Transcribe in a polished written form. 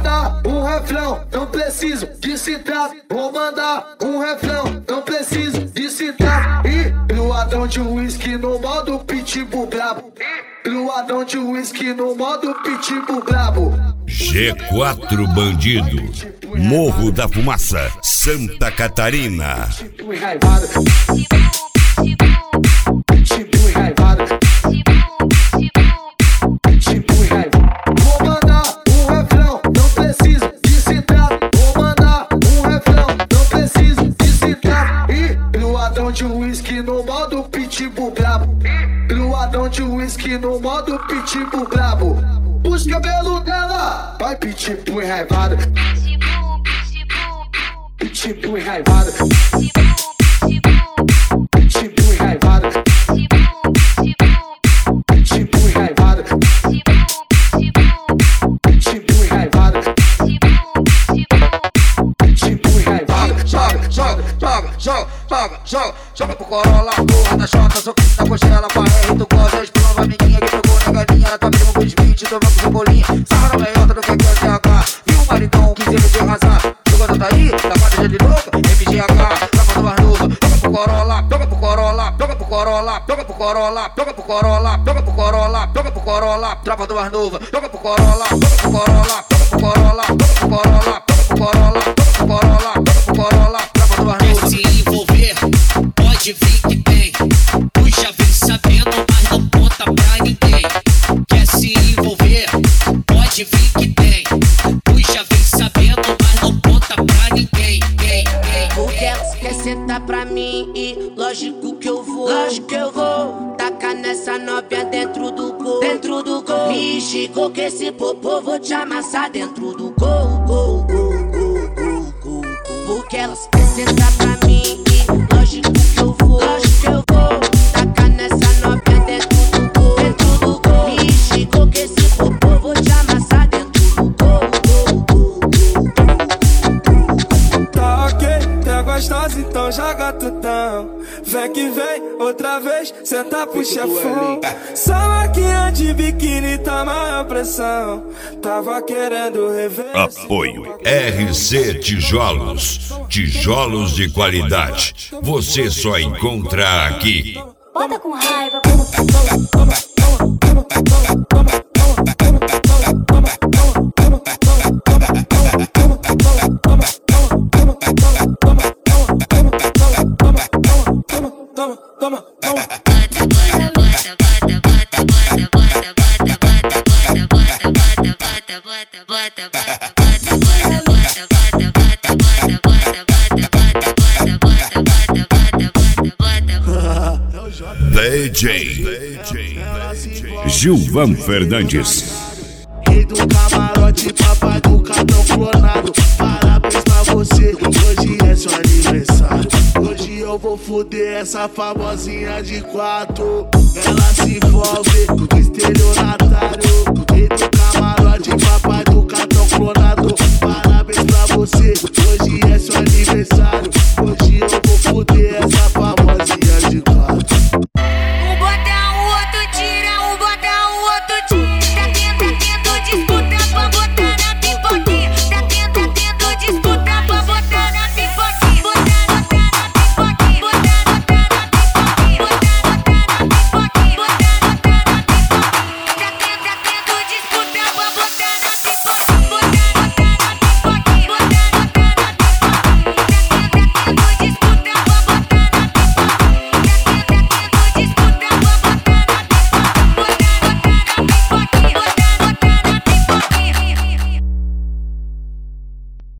mandar um refrão, não preciso de citar. Vou mandar um refrão, não preciso de citar. E pro ladrão de whisky no modo pitbull brabo. Pro ladrão de whisky no modo pitbull brabo. G4 Bandido, Morro da Fumaça, Santa Catarina. Pitbull enraivado. Pitbull enraivado. Pitbull enraivado. Vou mandar um refrão, não preciso de citar. Vou mandar um refrão, não preciso de citar. E pro ladrão de whisky no modo pitbull brabo. Pro ladrão de whisky no modo pitbull brabo. Os cabelos dela vai pitbull enraivado. Pitbull enraivado. Pitbull enraivado. Pitbull enraivado. Pitbull enraivado. Pitbull enraivado. Joga pro Corolla, porra da chota, soquinho na coxela, pra R, tu gosta, explama a amiguinha que pegou negadinha, ela tá mesmo com os 20, tomando com bolinha, sarra na meiota do que quer TH, e o maridão, 15 anos de arrasar, jogando tá aí, da quadra de louca, MGH, tropa do mais novo, joga pro Corolla, joga pro Corolla, joga pro Corolla, joga pro Corolla, joga pro Corolla, joga pro Corolla, joga pro Corolla, tropa do mais novo, joga pro Corolla, joga pro Corolla, joga pro Corolla, joga pro Corolla, joga pro Corolla, joga pro Corolla, joga pro Corolla, tropa do mais novo. Se envolver, pode vir que tem. Tu já vem sabendo, mas não conta pra ninguém. Quer se envolver, pode vir que tem. Tu já vem sabendo, mas não conta pra ninguém. Porque elas quer sentar pra mim e lógico que eu vou. Lógico que eu vou. Tacar nessa novinha dentro do gol. Dentro do gol. Me esticou que esse popô vou te amassar dentro do gol. Porque elas quer sentar pra mim e lógico que eu vou. Lógico que eu vou. Tacar nessa novinha dentro do gol. Dentro do gol. Me esticou que esse popô vou te amassar dentro do gol. Tá ok, é gostosa, então joga tutão. Vem que vem, outra vez, senta pro chefão. Só maquinha de biquíni tá maior pressão. Tava querendo rever. Apoio RC Tijolos, tijolos de qualidade. Você só encontra aqui. Bota com raiva, DJ Gilvan Fernandes. Rei do camarote, papai do cartão clonado. Parabéns pra você, hoje é seu aniversário. Hoje eu vou foder essa famosinha de 4. Ela se envolve com estelionatário. Rei do camarote,